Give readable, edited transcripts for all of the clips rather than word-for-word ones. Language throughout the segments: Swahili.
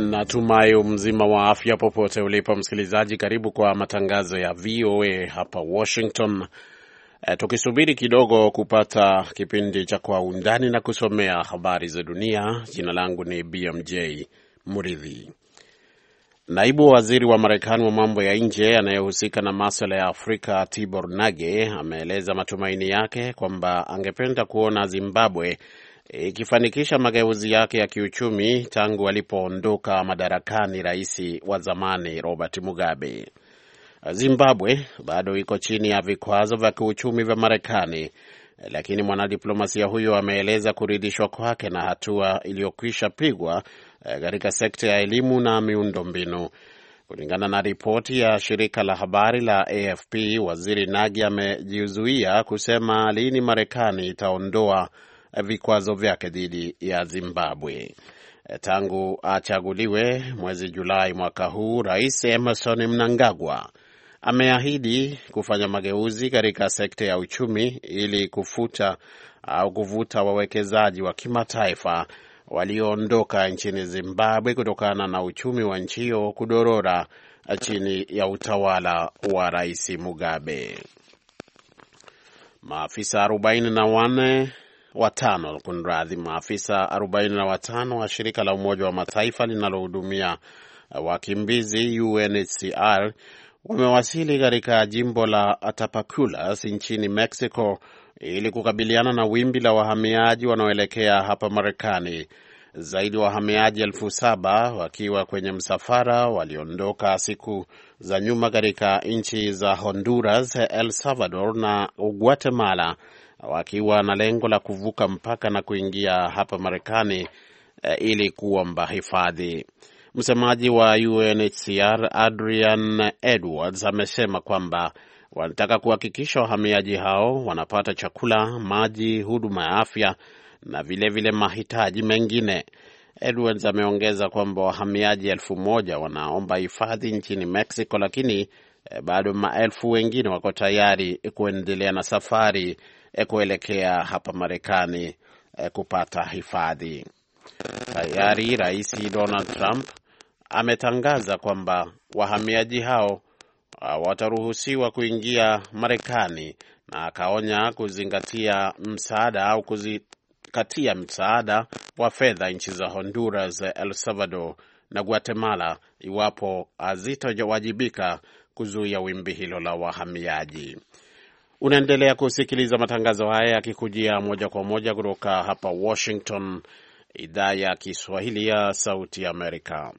Natumai mzima wa afya popote ulipo msikilizaji. Karibu kwa matangazo ya VOA hapa Washington. Tukisubiri kidogo kupata kipindi cha Kwa Undani na kusomea habari za dunia. Jina langu ni BMJ Muridhi. Naibu waziri wa Marekani wa mambo ya nje anayehusika na masuala ya Afrika Tibor Nage ameeleza matumaini yake kwamba angependa kuona Zimbabwe ikifanikisha mageuzi yake ya kiuchumi tangu alipoondoka madarakani rais wa zamani Robert Mugabe. Zimbabwe bado iko chini ya vikwazo vya kiuchumi vya Marekani, lakini mwanadiplomasia huyo ameeleza kuridhishwa kwake na hatua iliyokwisha pigwa katika sekta ya elimu na miundombinu. Kulingana na ripoti ya shirika la habari la AFP, waziri Nagy amejizuia kusema lini Marekani itaondoa vikwazo vyake dhidi ya Zimbabwe. Tangu achaguliwe mwezi Julai mwaka huu, Rais Emmerson Mnangagwa ameahidi kufanya mageuzi katika sekta ya uchumi ili kuvuta wawekezaji wa kimataifa walioondoka nchini Zimbabwe kutokana na uchumi wa nchi hiyo kudorora chini ya utawala wa Rais Mugabe. Maafisa 45 wa shirika la Umoja wa Mataifa linalohudumia wakimbizi UNHCR wamewasili katika jimbo la Tapachula nchini Mexico ili kukabiliana na wimbi la wahamiaji wanaoelekea hapa Marekani. Zaidi ya wahamiaji 7,000 wakiwa kwenye msafara waliondoka siku za nyuma katika nchi za Honduras, El Salvador na Guatemala, wakiwa na lengo la kuvuka mpaka na kuingia hapa Marekani ili kuomba hifadhi. Msemaji wa UNHCR Adrian Edwards amesema kwamba wanataka kuhakikisha wahamiaji hao wanapata chakula, maji, huduma ya afya na vile mahitaji mengine. Edwards ameongeza kwamba wahamiaji 1,000 wanaomba hifadhi nchini Mexico, lakini bado maelfu wengine wako tayari kuendelea na safari kuelekea hapa Marekani kupata hifadhi. Tayari Rais Donald Trump ametangaza kwamba wahamiaji hao wataruhusiwa kuingia Marekani, na akaonya kuzingatia msaada au kuzikatia msaada wa fedha nchi za Honduras, El Salvador na Guatemala iwapo hazitojawajibika kuzuia wimbi hilo la wahamiaji. Unaendelea kusikiliza matangazo haya yakikujia moja kwa moja kutoka hapa Washington, idhaa ya Kiswahili ya Sauti Amerika.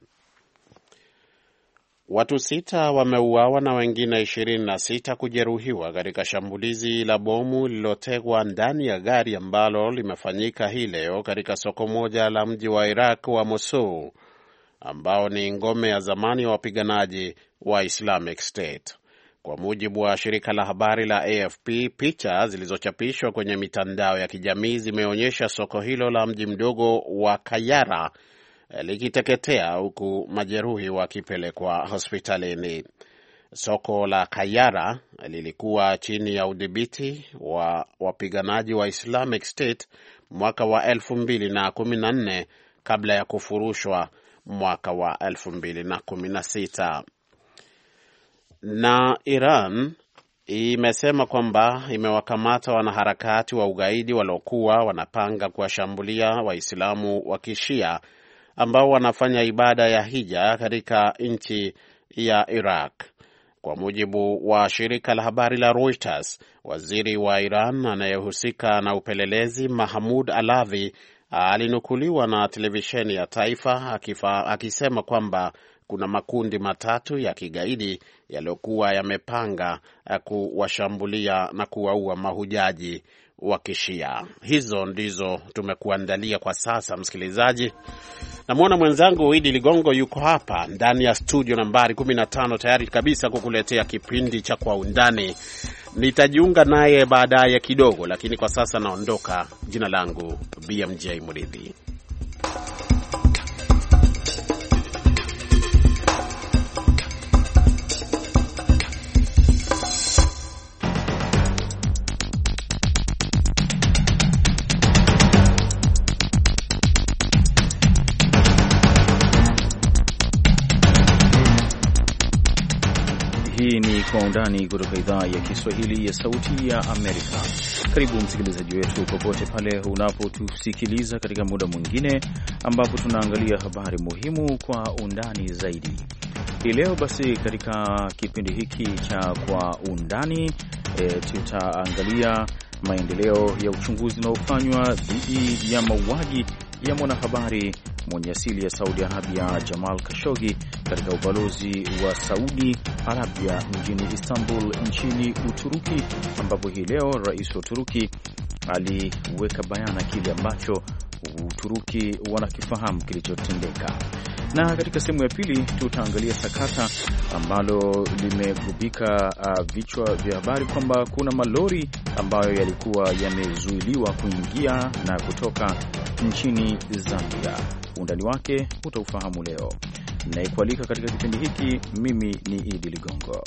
Watu 6 wameuawa na wengine 26 kujeruhiwa katika shambulizi la bomu lililotegwa ndani ya gari ambalo limefanyika hii leo katika soko moja la mji wa Iraq wa Mosul, ambao ni ngome ya zamani ya wapiganaji wa Islamic State. Kwa mujibu wa shirika la habari la AFP, picha zilizochapishwa kwenye mitandao ya kijamii zimeonyesha soko hilo la mji mdogo wa Kayara likiteketea huku majeruhi wakipelekwa hospitalini. Soko la Kayara lilikuwa chini ya udhibiti wa wapiganaji wa Islamic State mwaka wa 2014 kabla ya kufurushwa mwaka wa 2016. Na Iran imesema kwamba imewakamata wanaharakati wa ugaidi waliokuwa wanapanga kuwashambulia Waislamu wa Kishia ambao wanafanya ibada ya hija katika nchi ya Iraq. Kwa mujibu wa shirika la habari la Reuters, waziri wa Iran anayehusika na upelelezi Mahmoud Alavi alinukuliwa na televisheni ya taifa akisema kwamba kuna makundi matatu ya kigaidi yaliyokuwa yamepanga kuwashambulia na kuwaua mahujaji wa Kishia. Hizo ndizo tumekuandalia kwa sasa, msikilizaji. Namwona mwenzangu Idi Ligongo yuko hapa ndani ya studio nambari 15 tayari kabisa kukuletea kipindi cha Kwa Undani. Nitajiunga naye baadaye kidogo, lakini kwa sasa naondoka. Jina langu BMJ Muridhi. Kwa Undani kutoka idhaa ya Kiswahili ya Sauti ya Amerika. Karibu msikilizaji wetu popote pale unapotusikiliza katika muda mwingine ambapo tunaangalia habari muhimu kwa undani zaidi. Hii leo basi katika kipindi hiki cha Kwa Undani tutaangalia maendeleo ya uchunguzi unaofanywa dhidi ya mauaji ya mwanahabari mwenye asili ya Saudi Arabia Jamal Khashoggi katika ubalozi wa Saudi Arabia mjini Istanbul nchini Uturuki, ambapo hii leo rais wa Uturuki aliweka bayana kile ambacho Uturuki wanakifahamu kilichotendeka. Na katika sehemu ya pili tutaangalia sakata ambalo limegubika vichwa vya habari kwamba kuna malori ambayo yalikuwa yamezuiliwa kuingia na kutoka nchini Zambia. Undani wake utaufahamu leo. Naikualika katika kipindi hiki, mimi ni Idi Ligongo.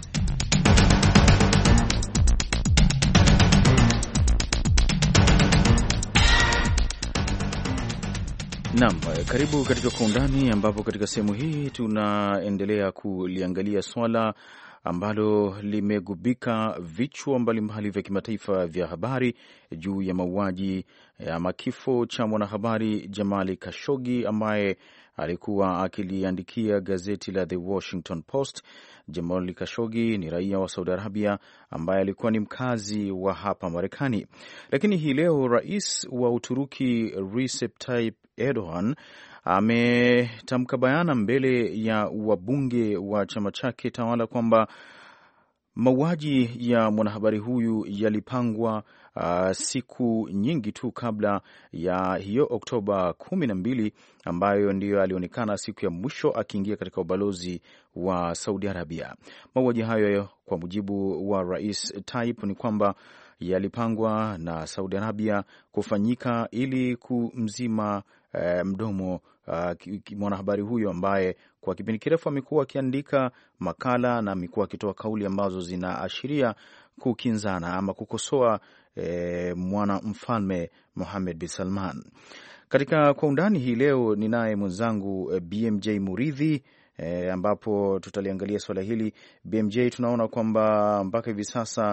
Naam, karibu katika Kwa Undani, ambapo katika sehemu hii tunaendelea kuliangalia swala ambalo limegubika vichwa mbalimbali vya kimataifa vya habari juu ya mauaji ama kifo cha mwanahabari Jamal Khashoggi ambaye alikuwa akiliandikia gazeti la The Washington Post. Jamal Khashoggi ni raia wa Saudi Arabia ambaye alikuwa ni mkazi wa hapa Marekani. Lakini hii leo rais wa Uturuki Recep Tayyip Erdogan ametamka bayana mbele ya wabunge wa chama chake tawala kwamba mauaji ya mwanahabari huyu yalipangwa siku nyingi tu kabla ya hiyo Oktoba 12 ambayo ndiyo alionekana siku ya mwisho akiingia katika ubalozi wa Saudi Arabia. Mauaji hayo kwa mujibu wa Rais Tayyip ni kwamba yalipangwa na Saudi Arabia kufanyika ili kumzima mdomo mwanahabari huyo ambaye kwa kipindi kirefu amekuwa akiandika makala na amekuwa akitoa kauli ambazo zinaashiria kukinzana ama kukosoa mwana mfalme Mohammed bin Salman. Katika Kwa Undani hii leo ninaye mwenzangu BMJ Muridhi ambapo tutaliangalia swala hili. BMJ, tunaona kwamba mpaka hivi sasa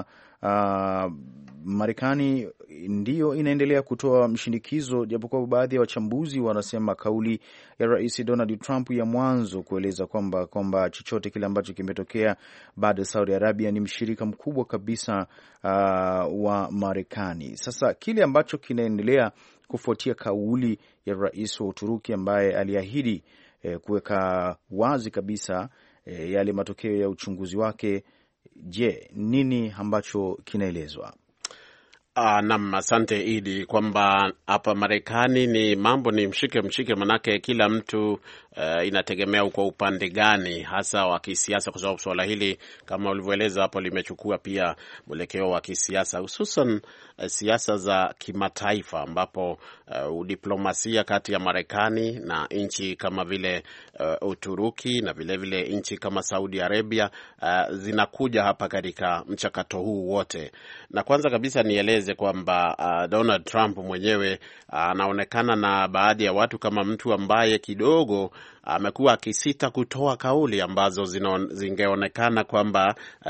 Marekani ndiyo inaendelea kutoa mshinikizo, japokuwa baadhi ya wachambuzi wanasema kauli ya Rais Donald Trump ya mwanzo kueleza kwamba chochote kile ambacho kimetokea baada ya Saudi Arabia ni mshirika mkubwa kabisa wa Marekani. Sasa kile ambacho kinaendelea kufuatia kauli ya rais wa Uturuki ambaye aliahidi kuweka wazi kabisa yale matokeo ya uchunguzi wake. Je, nini ambacho kinaelezwa? Naam, asante Idi, kwamba hapa Marekani ni mambo ni mshike manake kila mtu inategemea uko upande gani hasa wa kisiasa, kwa sababu swala hili kama ulivyoeleza hapo limechukua pia mwelekeo wa kisiasa, hususan siasa za kimataifa, ambapo diplomasia kati ya Marekani na nchi kama vile Uturuki na vile nchi kama Saudi Arabia zinakuja hapa katika mchakato huu wote. Na kwanza kabisa nieleze kwamba Donald Trump mwenyewe anaonekana na baadhi ya watu kama mtu ambaye kidogo amekuwa akisita kutoa kauli ambazo zingeonekana kwamba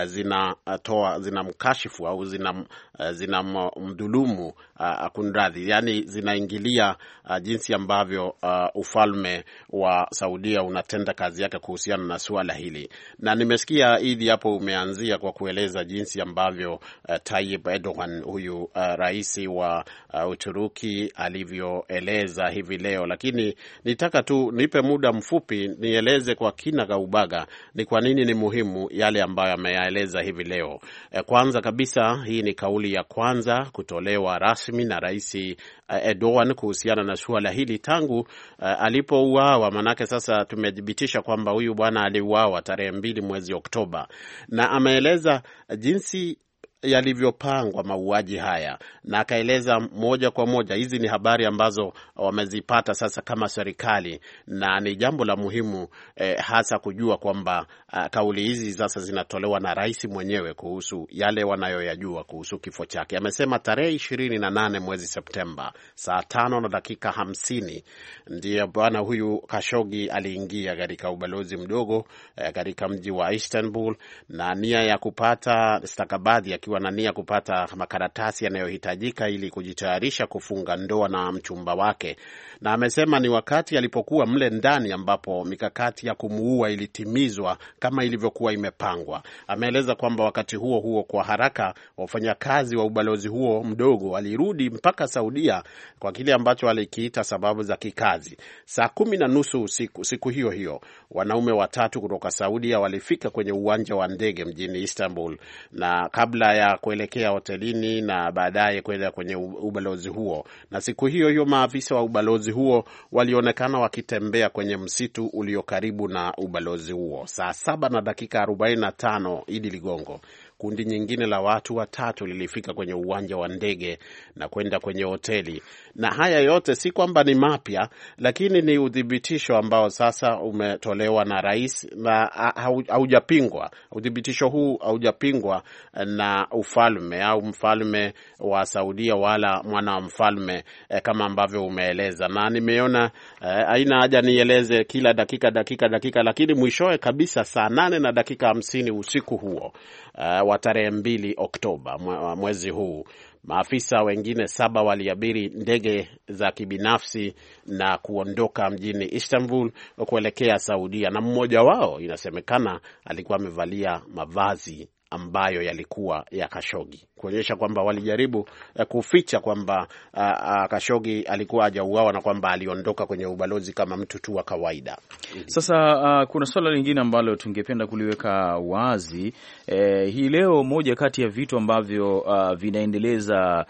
zinamkashifu au zinamdhulumu kunradhi, yani zinaingilia jinsi ambavyo ufalme wa Saudia unatenda kazi yake kuhusiana na suala hili. Na nimesikia Idi hapo umeanzia kwa kueleza jinsi ambavyo Tayyip Erdogan huyu rais wa Uturuki alivyoeleza hivi leo, lakini nitaka tu nipe muda mfupi nieleze kwa kina kaubaga ni kwa nini ni muhimu yale ambayo ameyaeleza hivi leo. Kwanza kabisa, hii ni kauli ya kwanza kutolewa rasmi na rais Erdogan kuhusiana na suala hili tangu alipouawa. Manake sasa tumethibitisha kwamba huyu bwana aliuawa tarehe 2 mwezi Oktoba, na ameeleza jinsi yalivyopangwa mauaji haya, na akaeleza moja kwa moja hizi ni habari ambazo wamezipata sasa kama serikali, na ni jambo la muhimu hasa kujua kwamba kauli hizi sasa zinatolewa na rais mwenyewe kuhusu yale wanayoyajua kuhusu kifo chake. Amesema tarehe 28 mwezi Septemba saa 5:50 ndiye bwana huyu Khashoggi aliingia katika ubalozi mdogo katika mji wa Istanbul na nia ya kupata stakabadhi, akiwa na nia kupata makaratasi yanayohitajika ili kujitayarisha kufunga ndoa na mchumba wake. Na amesema ni wakati alipokuwa mle ndani ambapo mikakati ya kumuua ilitimizwa kama ilivyokuwa imepangwa. Ameeleza kwamba wakati huo huo, kwa haraka, wafanyakazi wa ubalozi huo mdogo walirudi mpaka Saudia kwa kile ambacho alikiita sababu za kikazi. Saa 10:30 usiku, siku hiyo hiyo, wanaume watatu kutoka Saudia walifika kwenye uwanja wa ndege mjini Istanbul, na kabla ya kuelekea hotelini na baadaye kwenda kwenye ubalozi huo. Na siku hiyo hiyo maafisa wa ubalozi huo walionekana wakitembea kwenye msitu ulio karibu na ubalozi huo. Saa 7:45 Idi Ligongo, kundi nyingine la watu watatu lilifika kwenye uwanja wa ndege na kwenda kwenye hoteli. Na haya yote si kwamba ni mapya, lakini ni udhibitisho ambao sasa umetolewa na rais na haujapingwa. Udhibitisho huu haujapingwa na ufalme au mfalme wa Saudia wala mwana wa mfalme kama ambavyo umeeleza. Na nimeona haina haja nieleze kila dakika, lakini mwishowe kabisa saa 8:50 usiku huo wa tarehe 2 Oktoba mwezi huu, maafisa wengine 7 waliabiri ndege za kibinafsi na kuondoka mjini Istanbul kuelekea Saudia, na mmoja wao inasemekana alikuwa amevalia mavazi ambayo yalikuwa ya Khashoggi, kuonyesha kwamba walijaribu kuficha kwamba Khashoggi alikuwa hajauawa na kwamba aliondoka kwenye ubalozi kama mtu tu wa kawaida. Sasa kuna swala lingine ambalo tungependa kuliweka wazi hii leo. Moja kati ya vitu ambavyo vinaendeleza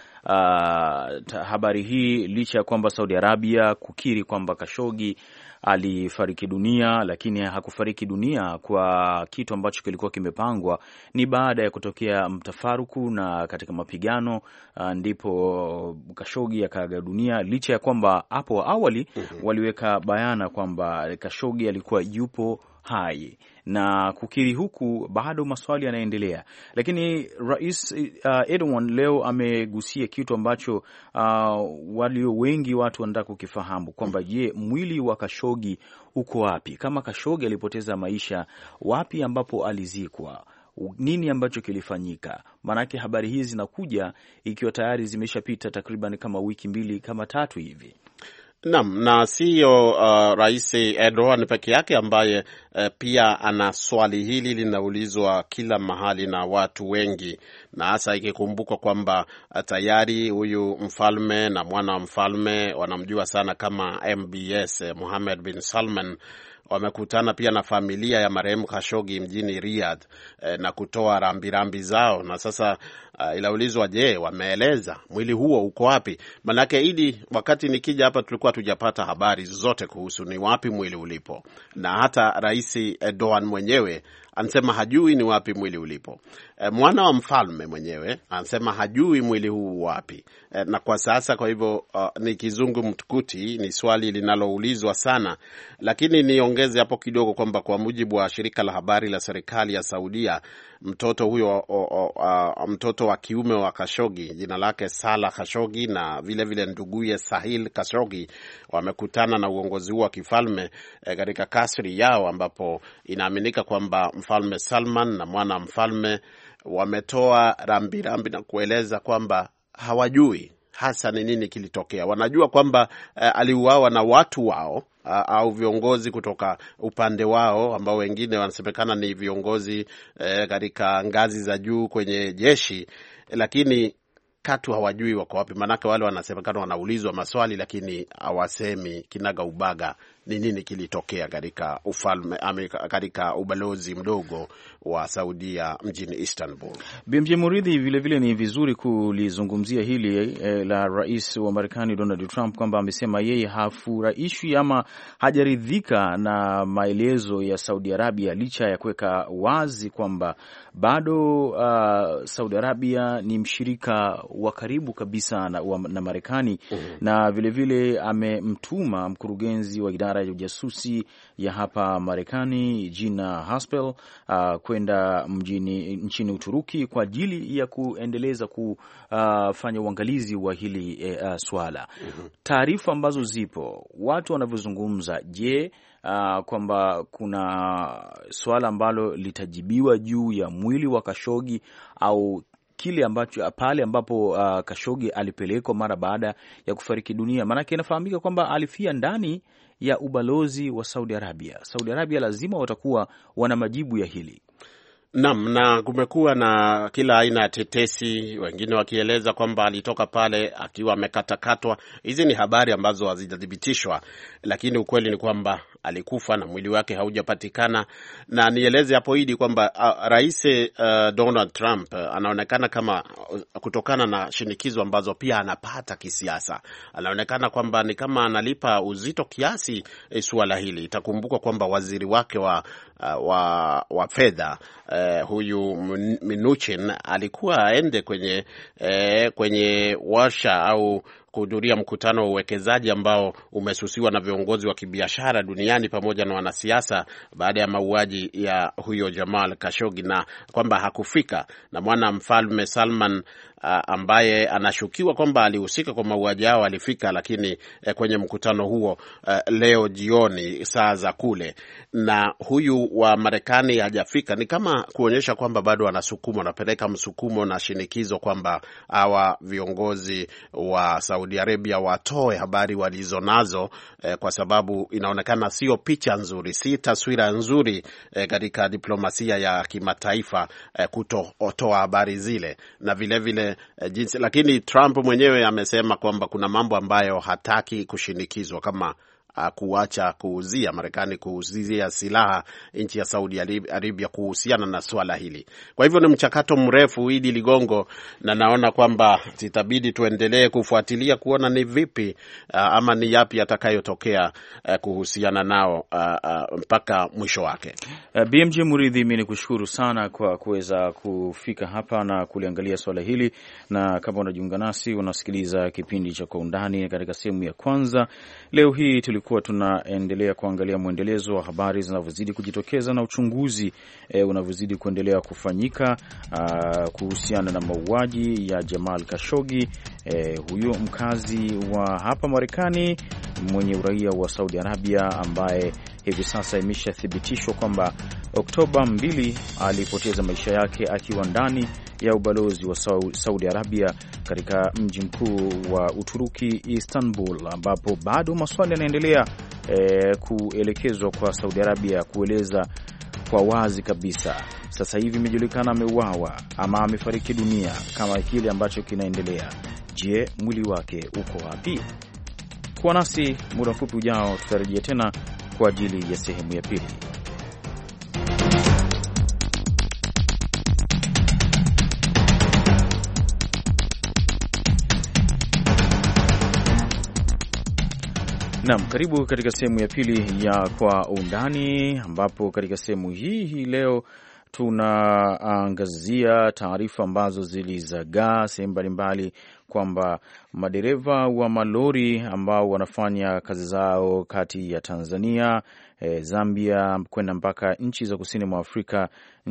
habari hii, licha ya kwamba Saudi Arabia kukiri kwamba Khashoggi alifariki dunia, lakini hakufariki dunia kwa kitu ambacho kilikuwa kimepangwa, ni baada ya kutokea mtafaruku na katika mapigano ndipo Khashoggi akaaga dunia, licha ya kwamba hapo awali waliweka bayana kwamba Khashoggi alikuwa yupo hai. Na kukiri huku bado maswali yanaendelea, lakini Rais Erdogan leo amegusia kitu ambacho walio wengi watu wanataka kukifahamu kwamba je, mwili wa Khashoggi uko wapi? Kama Khashoggi alipoteza maisha, wapi ambapo alizikwa? Nini ambacho kilifanyika? Maanake habari hizi zinakuja ikiwa tayari zimeshapita takriban kama wiki 2 kama 3 hivi. Naam, na sio Rais Erdogan peke yake ambaye pia ana swali hili linaulizwa kila mahali na watu wengi, na hasa ikikumbukwa kwamba tayari huyu mfalme na mwana wa mfalme wanamjua sana kama MBS, Mohammed bin Salman, wamekutana pia na familia ya marehemu Khashoggi mjini Riyadh na kutoa rambirambi zao. Na sasa ilaulizwa, je, wameeleza mwili huo uko wapi? Manake Idi, wakati nikija hapa tulikuwa tujapata habari zote kuhusu ni wapi mwili ulipo, na hata Rais Erdogan mwenyewe anasema hajui ni wapi mwili ulipo. Mwana wa mfalme mwenyewe anasema hajui mwili huu wapi. Na kwa sasa, kwa hivyo ni kizungu mtukuti, ni swali linaloulizwa sana. Lakini niongeze hapo kidogo kwamba kwa mujibu wa shirika la habari la serikali ya Saudia, mtoto huyo mtoto wa kiume wa Khashoggi, jina lake Salah Khashoggi, na vile nduguye Sahil Khashoggi wamekutana na uongozi huo wa kifalme katika kasri yao, ambapo inaaminika kwamba Mfalme Salman na mwana mfalme wametoa rambirambi na kueleza kwamba hawajui hasa ni nini kilitokea. Wanajua kwamba aliuawa na watu wao au viongozi kutoka upande wao, ambao wengine wanasemekana ni viongozi katika ngazi za juu kwenye jeshi, lakini katu hawajui wako wapi. Manake wale wanasemekana wanaulizwa maswali lakini hawasemi kinaga ubaga ni nini kilitokea katika katika ubalozi mdogo wa Saudia mjini Istanbul. BMJ Muridhi, vile ni vizuri kulizungumzia hili la rais wa Marekani Donald Trump kwamba amesema yeye hafurahishwi ama hajaridhika na maelezo ya Saudi Arabia, licha ya kuweka wazi kwamba bado Saudi Arabia ni mshirika wa karibu kabisa na Marekani. Na vile amemtuma mkurugenzi wa idara ya ujasusi ya hapa Marekani Gina Haspel kwenda nchini Uturuki kwa ajili ya kuendeleza kufanya uangalizi wa hili swala. Taarifa ambazo zipo, watu wanavyozungumza, je, kwamba kuna swala ambalo litajibiwa juu ya mwili wa Khashoggi au kile ambacho pale ambapo Khashoggi alipelekwa mara baada ya kufariki dunia? Maanake inafahamika kwamba alifia ndani ya ubalozi wa Saudi Arabia. Saudi Arabia lazima watakuwa wana majibu ya hili. Naam, na kumekuwa na kila aina ya tetesi, wengine wakieleza kwamba alitoka pale akiwa amekatakatwa. Hizi ni habari ambazo hazijathibitishwa, lakini ukweli ni kwamba alikufa na mwili wake haujapatikana. Na nieleze hapo hili kwamba Rais Donald Trump anaonekana kama, kutokana na shinikizo ambazo pia anapata kisiasa, anaonekana kwamba ni kama analipa uzito kiasi suala hili. Itakumbuka kwamba waziri wake wa fedha huyu Mnuchin alikuwa aende kwenye warsha au kuhudhuria mkutano wa uwekezaji ambao umesusiwa na viongozi wa kibiashara duniani pamoja na wanasiasa baada ya mauaji ya huyo Jamal Khashoggi, na kwamba hakufika. Na mwana mfalme Salman ambaye anashukiwa kwamba alihusika kwa mauaji yao alifika, lakini kwenye mkutano huo leo jioni saa za kule, na huyu wa Marekani hajafika. Ni kama kuonyesha kwamba bado anasukuma, anapeleka msukumo na shinikizo kwamba hawa viongozi wa Saudi Arabia watoe habari walizonazo, kwa sababu inaonekana sio picha nzuri, si taswira nzuri katika diplomasia ya kimataifa kutoa habari zile. Na vile jinsi, lakini Trump mwenyewe amesema kwamba kuna mambo ambayo hataki kushinikizwa, kama kuacha kuuzia Marekani, kuuzia silaha nchi ya Saudi Arabia kuhusiana na swala hili. Kwa hivyo ni mchakato mrefu, Idi Ligongo, na naona kwamba itabidi tuendelee kufuatilia kuona ni vipi ama ni yapi atakayotokea kuhusiana nao mpaka mwisho wake. BMJ Muridhi, mimi nikushukuru sana kwa kuweza kufika hapa na kuliangalia swala hili, na kama unajiunga nasi unasikiliza kipindi cha Kwa Undani. Katika sehemu ya kwanza leo hii tulikuwa tunaendelea kuangalia mwendelezo wa habari zinavyozidi kujitokeza na uchunguzi unavyozidi kuendelea kufanyika kuhusiana na mauaji ya Jamal Khashoggi, huyo mkazi wa hapa Marekani mwenye uraia wa Saudi Arabia, ambaye hivi sasa imeshathibitishwa kwamba Oktoba 2 alipoteza maisha yake akiwa ndani ya ubalozi wa Saudi Arabia katika mji mkuu wa Uturuki, Istanbul, ambapo bado maswali yanaendelea kuelekezwa kwa Saudi Arabia kueleza kwa wazi kabisa sasa hivi imejulikana ameuawa ama amefariki dunia, kama kile ambacho kinaendelea. Je, mwili wake uko wapi? Kuwa nasi muda mfupi ujao, tutarejea tena kwa ajili ya sehemu ya pili. Naam, karibu katika sehemu ya pili ya Kwa Undani, ambapo katika sehemu hii leo tunaangazia taarifa ambazo zilizagaa sehemu mbalimbali kwamba madereva wa malori ambao wanafanya kazi zao kati ya Tanzania, Zambia kwenda mpaka nchi za kusini mwa Afrika,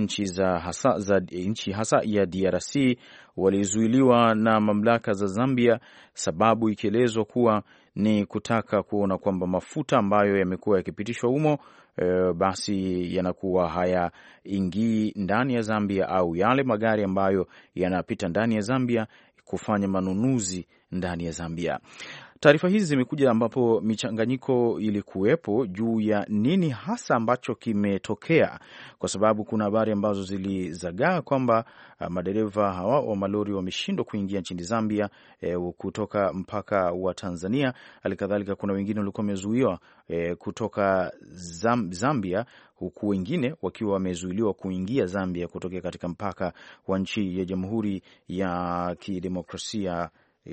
nchi hasa ya DRC, walizuiliwa na mamlaka za Zambia, sababu ikielezwa kuwa ni kutaka kuona kwamba mafuta ambayo yamekuwa yakipitishwa humo basi yanakuwa hayaingii ndani ya Zambia, au yale magari ambayo yanapita ndani ya Zambia kufanya manunuzi ndani ya Zambia. Taarifa hizi zimekuja ambapo michanganyiko ilikuwepo juu ya nini hasa ambacho kimetokea, kwa sababu kuna habari ambazo zilizagaa kwamba madereva hawa wa malori wameshindwa kuingia nchini Zambia kutoka mpaka wa Tanzania. Halikadhalika kuna wengine walikuwa wamezuiwa kutoka Zambia, huku wengine wakiwa wamezuiliwa kuingia Zambia kutokea katika mpaka wa nchi ya Jamhuri ya Kidemokrasia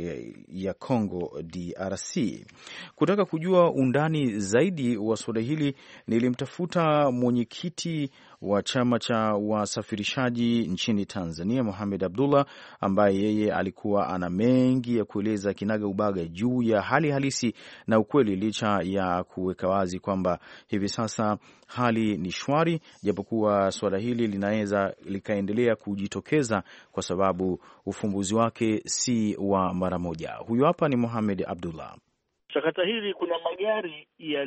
ya Congo DRC. Kutaka kujua undani zaidi wa suala hili, nilimtafuta mwenyekiti wa chama cha wasafirishaji nchini Tanzania, Mohamed Abdullah, ambaye yeye alikuwa ana mengi ya kueleza kinaga ubaga juu ya hali halisi na ukweli, licha ya kuweka wazi kwamba hivi sasa hali ni shwari, japokuwa suala hili linaweza likaendelea kujitokeza kwa sababu ufumbuzi wake si wa mara moja. Huyu hapa ni Mohamed Abdullah. Sakata hili, kuna magari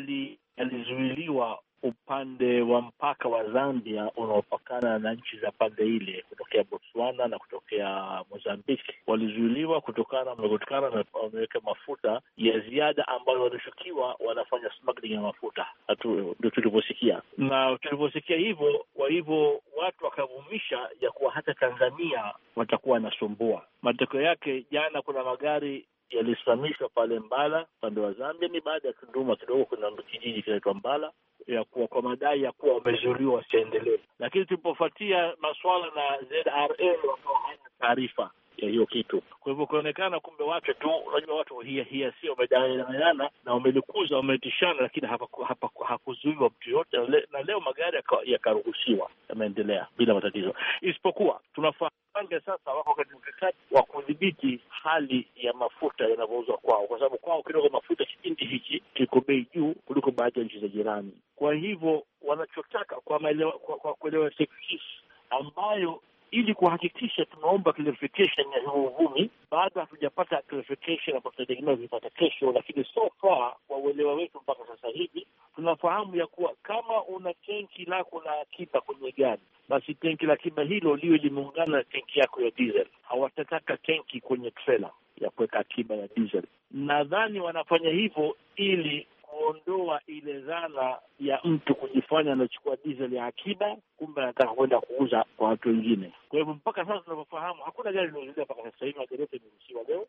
yalizuiliwa upande wa mpaka wa Zambia unaopakana na nchi za pande ile, kutokea Botswana na kutokea Mozambiki. Walizuiliwa kutokana na wameweka mafuta ya ziada ambayo walishukiwa wanafanya smuggling ya mafuta. Ndio tulivyosikia, na tulivyosikia hivyo, kwa hivyo watu wakavumisha ya kuwa hata Tanzania watakuwa wanasumbua. Matokeo yake, jana kuna magari yalisimamishwa pale Mbala upande wa Zambia, ni baada ya Tunduma kidogo, kuna kijiji kinaitwa Mbala, ya kuwa kwa madai ya kuwa wamezuiliwa wasiendelee. Lakini tulipofuatia masuala na ZRA wakawa hana taarifa ya hiyo kitu. Kwa hivyo kuonekana kumbe watu tu, unajua watu hii sio wamedanganyana na wamelikuza, wametishana, lakini hakuzuiwa mtu yote, na leo magari yakaruhusiwa, yameendelea bila matatizo, isipokuwa tunafahamu sasa wako katika mkakati wa kudhibiti hali ya mafuta yanavyouzwa kwao, kwa sababu kwao kidogo mafuta kipindi hiki kiko bei juu kuliko baadhi ya nchi za jirani. Kwa hivyo wanachotaka kwa kuelewa ambayo, ili kuhakikisha tunaomba clarification ya hiyo uvumi, baada hatujapata clarification ambayo tunategemea vipata kesho, lakini so far kwa uelewa wetu mpaka sasa hivi tunafahamu ya kuwa kama una tenki lako la akiba kwenye gari, basi tenki la akiba hilo liwe limeungana na tenki yako ya diesel. Hawatataka tenki kwenye trailer ya kuweka akiba ya diesel. Nadhani wanafanya hivyo ili kuondoa ile dhana ya mtu kujifanya anachukua diesel ya akiba, kumbe anataka kwenda kuuza kwa watu wengine. Kwa hivyo mpaka sasa tunavyofahamu, hakuna gari linazozuiliwa mpaka sasa hivi, magari yote yameruhusiwa leo,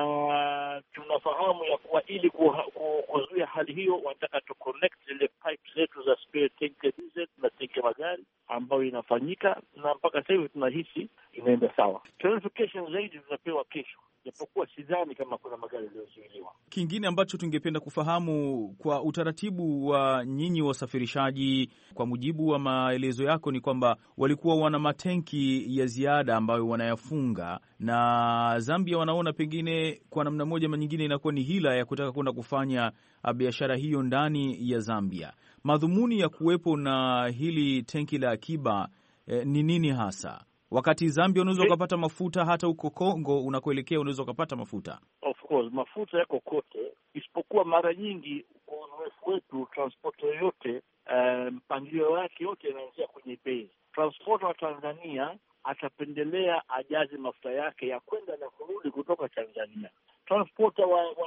na tunafahamu ya kuwa ili kuzuia hali hiyo wanataka to connect zile pipes zetu za spare tank ya diesel na tank ya magari, ambayo inafanyika, na mpaka sasa hivi tunahisi inaenda sawa. Clarification zaidi tunapewa kesho, japokuwa sidhani kama kuna magari yaliyozuiliwa. Kingine ambacho tungependa kufahamu kwa utaratibu wa nyinyi wasafirishaji, kwa mujibu wa maelezo yako, ni kwamba walikuwa wana matenki ya ziada ambayo wanayafunga, na Zambia wanaona pengine kwa namna moja ama nyingine inakuwa ni hila ya kutaka kwenda kufanya biashara hiyo ndani ya Zambia. Madhumuni ya kuwepo na hili tenki la akiba ni nini hasa? Wakati Zambia unaweza ukapata mafuta, hata huko Kongo unakoelekea unaweza ukapata mafuta. Of course, mafuta yako kote, isipokuwa mara nyingi kwa uzoefu wetu, transport yoyote mpangilio wake yote yanaanzia kwenye bei. Transporter wa Tanzania atapendelea ajaze mafuta yake ya kwenda na kurudi kutoka Tanzania. Transporter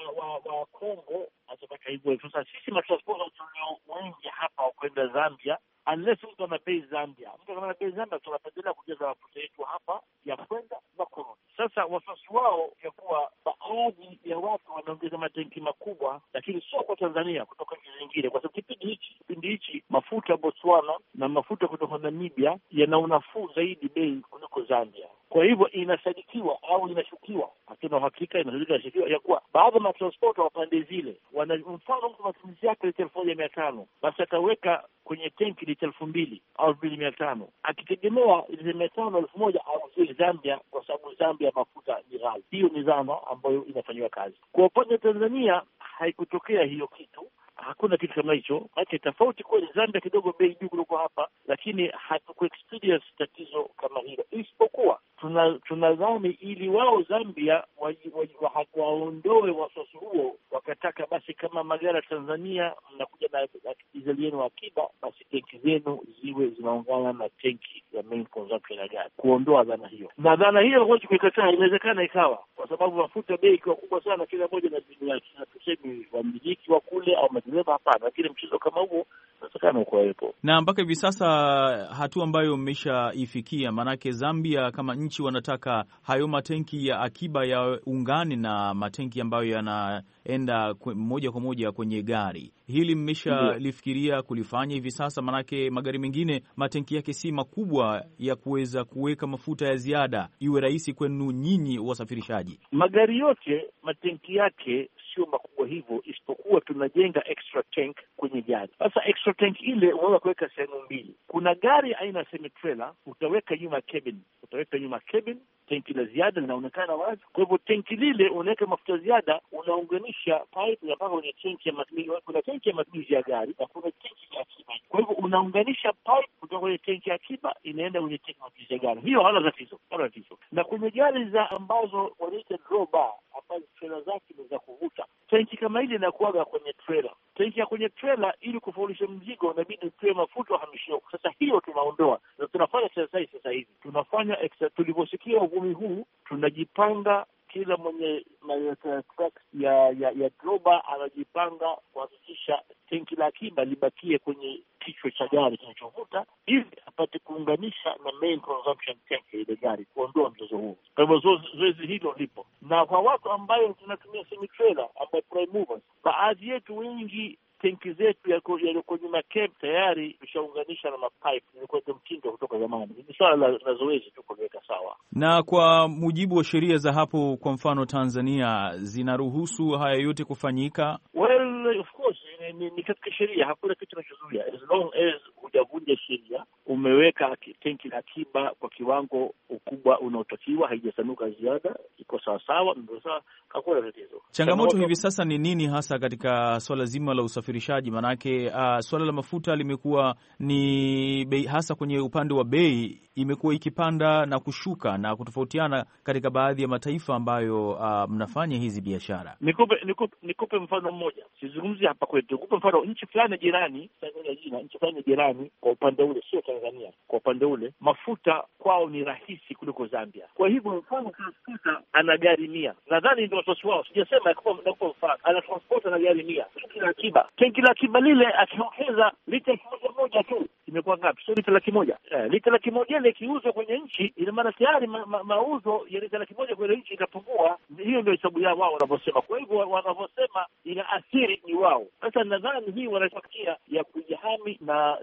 wa Kongo atapata hivyo. Sasa sisi matransporter tulio wengi hapa wa kwenda Zambia, unless mtu ana bei Zambia, tunapendelea kujaza mafuta yetu hapa ya kwenda na kurudi. Sasa wasiwasi wao ya kuwa baadhi ya watu wanaongeza matenki makubwa, lakini sio kwa Tanzania, kutoka nchi zingine, kwa sababu kipindi hichi mafuta Botswana na mafuta kutoka Namibia yana unafuu zaidi bei kuliko Zambia. Kwa hivyo inasadikiwa au inashukiwa, hatuna uhakika, inashukiwa ya kuwa baadhi ya matransporta wa pande zile mfano mtu matumizi yake lita 1,500, basi ataweka kwenye tenki lita 2,000 au 2,500, akitegemea lita 500, 1,000 au zile Zambia, kwa sababu Zambia mafuta ni ghali. Hiyo ni dhana ambayo inafanywa kazi. Kwa upande wa Tanzania haikutokea hiyo kitu. Hakuna kitu kama hicho. Hata tofauti kweli, Zambia kidogo bei juu kuliko hapa, lakini hatuku experience tatizo kama hilo, isipokuwa tunadhani ili wao Zambia waondoe wasiwasi huo, wakataka basi kama magari ya Tanzania mnakuja na jizalieni wa akiba, basi tenki zenu ziwe zinaungana na tenki ya main consumption ya gari, kuondoa dhana hiyo. Na dhana hiyo huwezi kuikataa, inawezekana ikawa, kwa sababu mafuta bei ikiwa kubwa sana, kila moja na mbinu yake. Hatusemi wamiliki wa kule au madereva, hapana, lakini mchezo kama huo inawezekana ukawepo. Na mpaka hivi sasa hatua ambayo mmeshaifikia, maanake Zambia kama nchi wanataka hayo matenki ya akiba ya ungani na matenki ambayo yanaenda moja kwa moja kwenye gari. Hili mmeshalifikiria kulifanya hivi sasa? Maanake magari mengine matenki yake si makubwa ya kuweza kuweka mafuta ya ziada iwe rahisi kwenu nyinyi wasafirishaji. Magari yote matenki yake sio makubwa hivyo, isipokuwa tunajenga extra tank kwenye gari. Sasa extra tank ile unaweza kuweka sehemu mbili. Kuna gari aina semi trailer, utaweka nyuma cabin, tenki la ziada linaonekana wazi. Kwa hivyo tenki lile unaweka mafuta ziada, unaunganisha pipe mpaka kwenye tenki ya matumizi. Kuna tenki ya matumizi ya gari na kuna tenki ya akiba. Kwa hivyo unaunganisha pipe kutoka kwenye tenki ya akiba inaenda kwenye tenki ya matumizi ya gari. Hiyo hana tatizo. Na kwenye gari za ambazo wanaita drawbar, ambazo trailer zake ni za kuvuta, tenki kama ile inakuwaga kwenye trailer. Tenki ya kwenye trailer, ili kufaulisha mzigo inabidi tuwe mafuta uhamishiwe. Sasa hiyo tunaondoa, na tunafanya sasa hivi tunafanya extra. Tuliposikia uvumi huu, tunajipanga, kila mwenye truck ya drawbar anajipanga kuhakikisha tenki la akiba libakie kwenye kichwa cha gari kinachovuta, ili apate kuunganisha na main consumption tank ile gari, kuondoa mzozo huo. Kwa hivyo zoezi hilo lipo, na kwa watu ambayo tunatumia semi trailer ambayo prime movers, baadhi yetu wengi tenki zetu yako nyuma cab tayari tushaunganisha na mapipe. Ilikuwa ndio mtindo kutoka zamani. Ni swala la zoezi tu kuweka sawa. Na kwa mujibu wa sheria za hapo, kwa mfano Tanzania, zinaruhusu haya yote kufanyika? Well, of course, ni katika sheria, hakuna kitu kinachozuia, as long as hujavunja sheria, umeweka tenki la akiba kwa kiwango ukubwa unaotakiwa, haijasanuka ziada, iko sawa, ndio sawa, hakuna tatizo. Changamoto hivi sasa ni nini hasa katika swala zima la usafirishaji? Manake swala la mafuta limekuwa ni bei, hasa kwenye upande wa bei imekuwa ikipanda na kushuka na kutofautiana katika baadhi ya mataifa ambayo mnafanya hizi biashara. Nikupe mfano mmoja, sizungumzi hapa kwetu. Nikupe mfano nchi fulani jirani, nchi fulani jirani, kwa upande ule, sio Tanzania, kwa upande ule mafuta kwao ni rahisi kuliko Zambia. Kwa hivyo mfano transporter ana gari 100, nadhani ndio watoto wao, sijasema, nakupa mfano, ana transporter na gari 100, tenki la akiba lile akiongeza lita 1,000 tu, imekuwa ngapi? Sio lita 100,000. Lita 100,000 ile ikiuzwa kwenye nchi, ina maana tayari mauzo ya lita 100,000 kwenye nchi itapungua. Hiyo ndio hesabu ya wao wanavyosema. Kwa hivyo wanavyosema ina athiri ni wao. Sasa nadhani hii wanatakia ya kujihami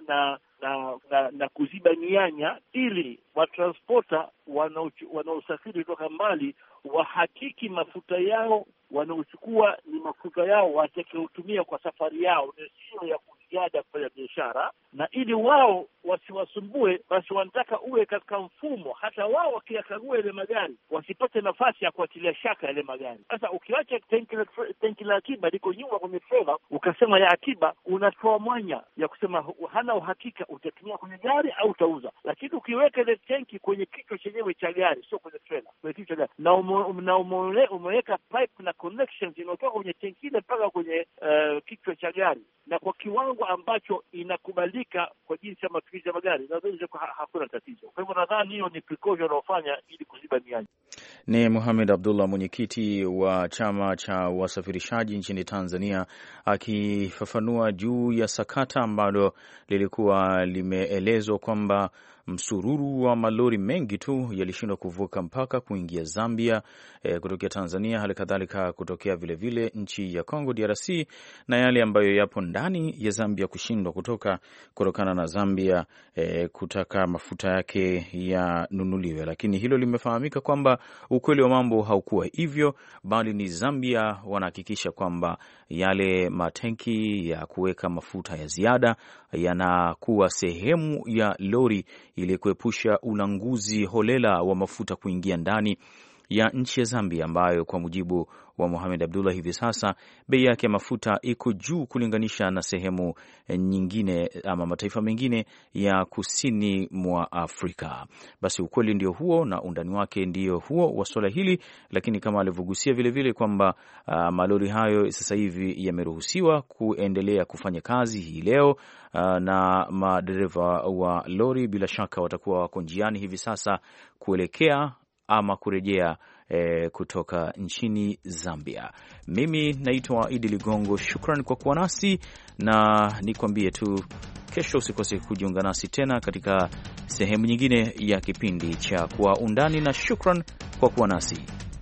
na kuziba mianya, ili watransporta wanaosafiri kutoka mbali wahakiki mafuta yao wanaochukua ni mafuta yao watakayotumia kwa safari yao, sio ya kuziada kufanya biashara. Na ili wao wasiwasumbue, basi wanataka uwe katika mfumo, hata wao wakiyakagua ile magari wasipate nafasi ya kuatilia shaka yale magari. Sasa ukiacha tenki la akiba liko nyuma kwenye trailer, ukasema ya akiba, unatoa mwanya ya kusema hana uhakika utatumia kwenye gari au utauza. Lakini ukiweka ile tenki kwenye kichwa chenyewe cha gari, sio kwenye trailer, kwenye kichwa cha gari, na umeweka pipe na connections inayotoka kwenye tenki ile mpaka kwenye kichwa cha gari, na kwa kiwango ambacho inakubalika kwa jinsi ya matumizi ya magari, nadhani hakuna tatizo. Kwa hivyo nadhani hiyo ni precaution wanaofanya ili kuziba mianya. Ni Mohamed Abdullah, mwenyekiti wa chama cha wasafirishaji nchini Tanzania, akifafanua juu ya sakata ambalo lilikuwa limeelezwa kwamba msururu wa malori mengi tu yalishindwa kuvuka mpaka kuingia Zambia kutokea Tanzania, hali kadhalika kutokea vilevile nchi ya Congo DRC, na yale ambayo yapo ndani ya Zambia kushindwa kutokana na Zambia kutaka mafuta yake yanunuliwe. Lakini hilo limefahamika kwamba ukweli wa mambo haukuwa hivyo, bali ni Zambia wanahakikisha kwamba yale matenki ya kuweka mafuta ya ziada yanakuwa sehemu ya lori ili kuepusha ulanguzi holela wa mafuta kuingia ndani ya nchi ya Zambia, ambayo kwa mujibu wa Mohamed Abdullah hivi sasa bei yake ya mafuta iko juu kulinganisha na sehemu nyingine ama mataifa mengine ya kusini mwa Afrika. Basi ukweli ndio huo na undani wake ndio huo wa swala hili, lakini kama alivyogusia vilevile kwamba malori hayo sasa hivi yameruhusiwa kuendelea kufanya kazi hii leo, na madereva wa lori bila shaka watakuwa wako njiani hivi sasa kuelekea ama kurejea kutoka nchini Zambia. Mimi naitwa Idi Ligongo, shukran kwa kuwa nasi, na nikwambie tu kesho usikose kujiunga nasi tena katika sehemu nyingine ya kipindi cha Kwa Undani, na shukran kwa kuwa nasi.